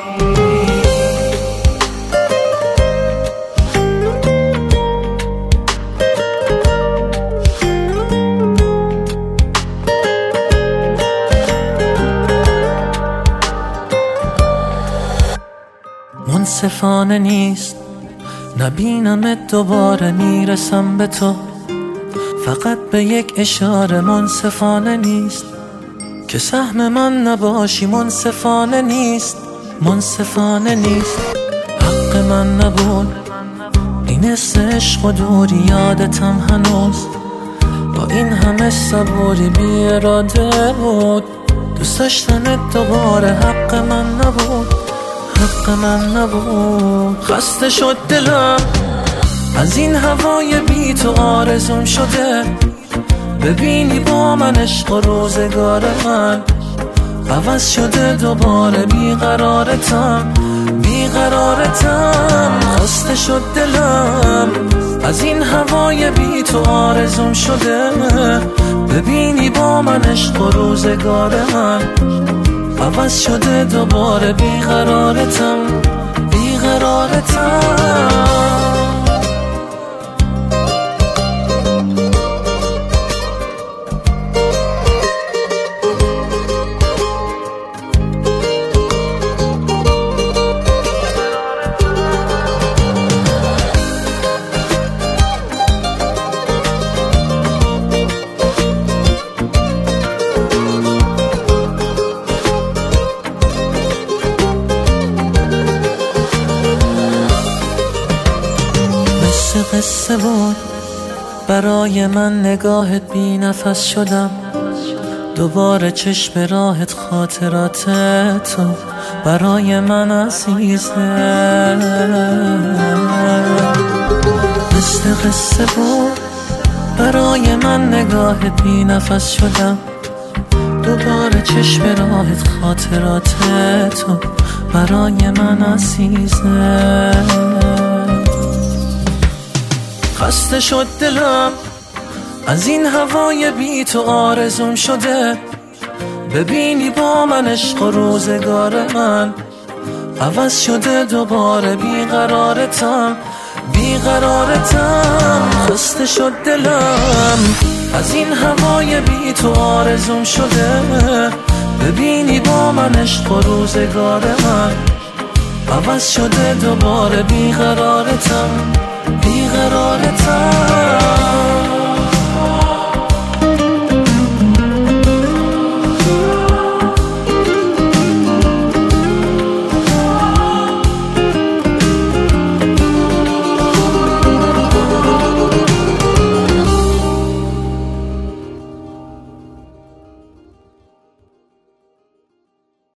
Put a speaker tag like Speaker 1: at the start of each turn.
Speaker 1: منصفانه نیست نبینمت دوباره، میرسم به تو فقط به یک اشاره. منصفانه نیست که سهم من نباشی، منصفانه نیست، منصفانه نیست. حق من نبود این عشق و دوری، یادتم هنوز با این همه صبوری بی اراده بود. دوست داشتنت دوباره حق من نبود، حق من نبود. خسته شد دلم از این هوای بی تو، آرزوم شده ببینی با من عشق و روزگار من عوض شده دوباره. بیقرارتم بیقرارتم. خسته شد دلم از این هوای بی تو، آرزوم شده ببینی با من عشق و روزگار من عوض شده دوباره. بیقرارتم بیقرارتم. قصه بود برای من، نگاهت بی نفس شدم دوباره، چشم راهت خاطرات تو برای من عزیزه. مثل قصه بود برای من، نگاهت بی نفس شدم دوباره، چشم راهت خاطرات تو برای من عزیزه. خسته شد دلم از این هوای بی تو، آرزوم شده ببینی با من عشق و روزگار من عوض شده دوباره. بیقرارتم بیقرارتم. خسته شد دلم از این هوای بی تو، آرزوم شده ببینی با من عشق و روزگار من عوض شده دوباره. بیقرارتم بیقرارتم.